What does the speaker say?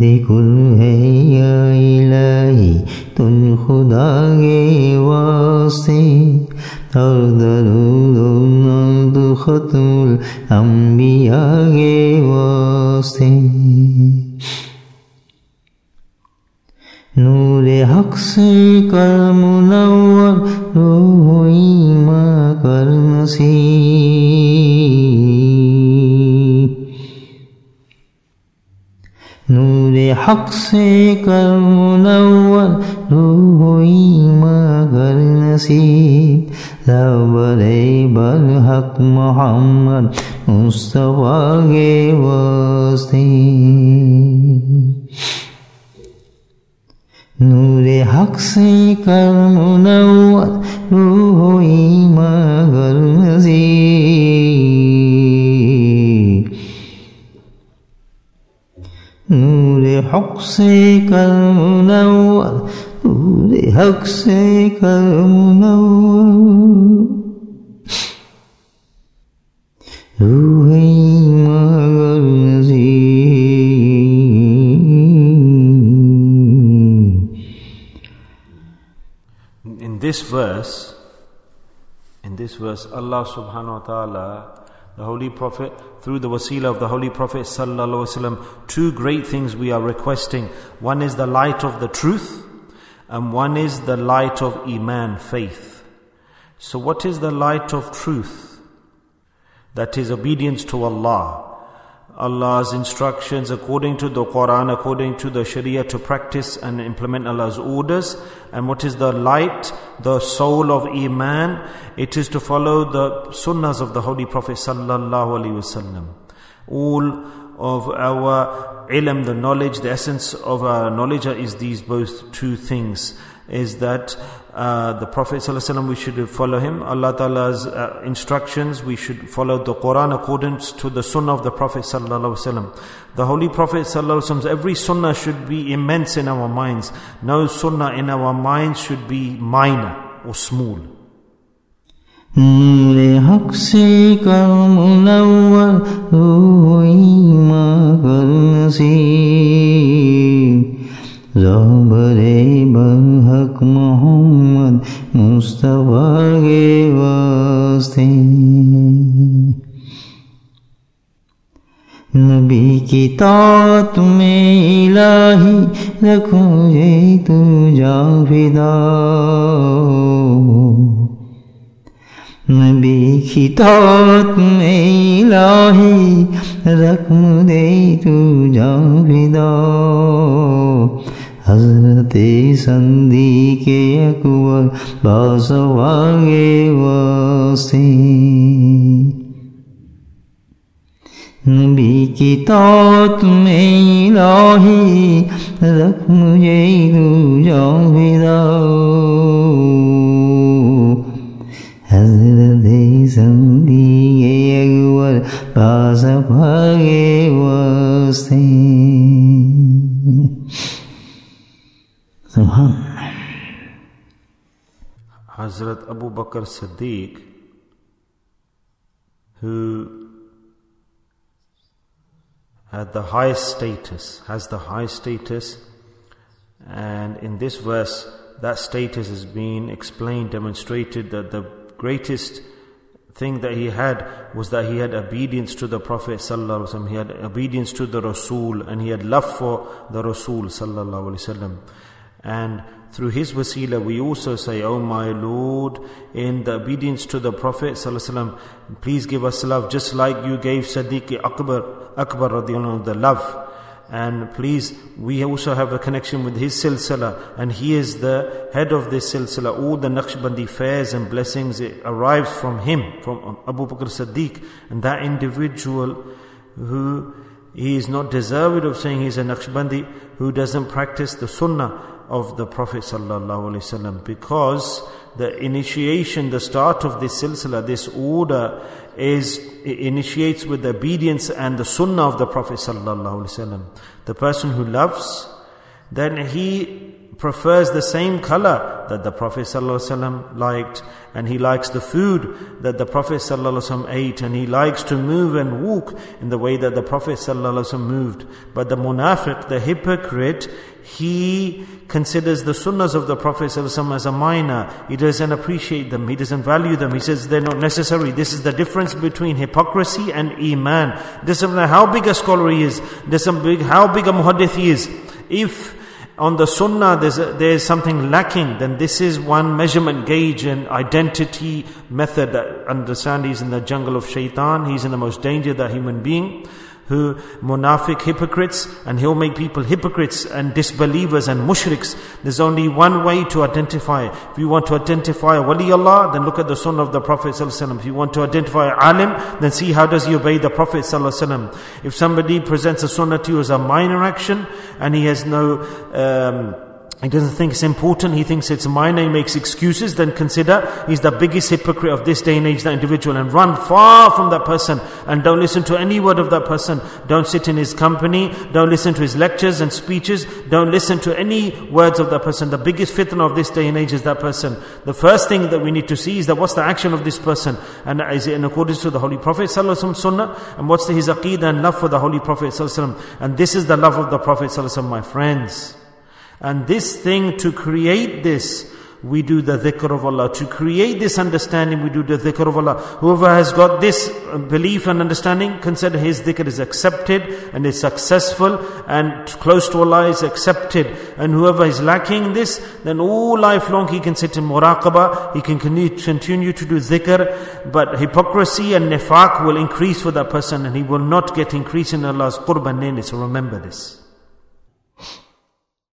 कुल है या इलाही तुल खुदा के वास्ते और दरूद खत्मुल अंबिया के वास्ते नूरे हक से कर मुनव्वर रूह ईमान कर नसीब नूरे हक से कर मुनव्वर रूह ईमान कर नसीब रबरे बर हक मोहम्मद मुस्तफा के वास्ते नूरे हक से कर मुनव्वर रूह ईमान कर नसीब नूरे हक से कर मुनव्वर नूरे हक से कर मुनव्वर रूह ईमान कर नसीब In this verse, Allah subhanahu wa ta'ala, the Holy Prophet, through the wasila of the Holy Prophet sallallahu alaihi wasallam, two great things we are requesting. One is the light of the truth, and one is the light of Iman, faith. So what is the light of truth? That is obedience to Allah. Allah's instructions according to the Quran, according to the Sharia, to practice and implement Allah's orders. And what is the light, the soul of Iman? It is to follow the sunnahs of the Holy Prophet sallallahu alaihi wasallam. All of our ilm, the knowledge, the essence of our knowledge is these both two things. Is that the Prophet ﷺ, we should follow him. Allah Ta'ala's instructions, we should follow the Quran accordance to the Sunnah of the Prophet ﷺ. The Holy Prophet ﷺ, every Sunnah should be immense in our minds. No Sunnah in our minds should be minor or small. नूरे हक से कर मुनव्वर रूह ईमान कर नसीब ज़बरे बरहक मोहम्मद मुस्तफा के वास्ते नबी की तात में इलाही रख मुझे तू जाविदा नबी की तात में इलाही रख मुझे तू जाविदा हज़रत संदी के अकबर बासवा के वास्ते नबी की तात में इलाही रख मुझे तू जाविदा हज़रत संदी के अकबर बासवा के वास्ते Hazrat Abu Bakr Siddiq, who had the highest status, has the highest status, and in this verse that status is being explained, demonstrated, that the greatest thing that he had was that he had obedience to the Prophet sallallahu alaihi wasallam, he had obedience to the Rasul, and he had love for the Rasul sallallahu alaihi wasallam. And through his wasila we also say, oh my Lord, in the obedience to the Prophet sallallahu alaihi wasallam, please give us love just like you gave Siddiq Akbar radiyallahu anhu the love. And please, we also have a connection with his silsila, and he is the head of this silsila. All the Naqshbandi fairs and blessings, it arrives from him, from Abu Bakr Siddiq. And that individual who he is not deserved of saying he's a Naqshbandi, who doesn't practice the sunnah of the Prophet sallallahu alaihi wasallam, because the initiation, the start of this silsila, this order initiates with the obedience and the sunnah of the Prophet sallallahu alaihi wasallam. The person who loves, then he prefers the same color that the Prophet ﷺ liked, and he likes the food that the Prophet ﷺ ate, and he likes to move and walk in the way that the Prophet ﷺ moved. But the munafiq, the hypocrite, he considers the sunnahs of the Prophet ﷺ as a minor. He doesn't appreciate them, he doesn't value them, he says they're not necessary. This is the difference between hypocrisy and iman. Doesn't matter how big a scholar he is, how big a muhaddith he is, if on the sunnah there's something lacking, then this is one measurement gauge and identity method. Understand, he's in the jungle of shaitan, he's in the most danger, that human being who munafiq, hypocrites, and he'll make people hypocrites and disbelievers and mushriks. There's only one way to identify. If you want to identify a wali Allah, then look at the sunnah of the Prophet ﷺ. If you want to identify an alim, then see how does he obey the Prophet ﷺ. If somebody presents a sunnah to you as a minor action, and he has no he doesn't think it's important, he thinks it's minor, he makes excuses, then consider he's the biggest hypocrite of this day and age, that individual, and run far from that person, and don't listen to any word of that person. Don't sit in his company, don't listen to his lectures and speeches, don't listen to any words of that person. The biggest fitna of this day and age is that person. The first thing that we need to see is that what's the action of this person, and is it in accordance to the Holy Prophet ﷺ sunnah, and what's his aqeedah and love for the Holy Prophet ﷺ. And this is the love of the Prophet ﷺ, my friends. And this thing, to create this, we do the dhikr of Allah. To create this understanding, we do the dhikr of Allah. Whoever has got this belief and understanding, consider his dhikr is accepted and is successful, and close to Allah is accepted. And whoever is lacking this, then all life long he can sit in muraqabah, he can continue to do dhikr, but hypocrisy and nifaq will increase for that person, and he will not get increase in Allah's qurb and nearness. So remember this.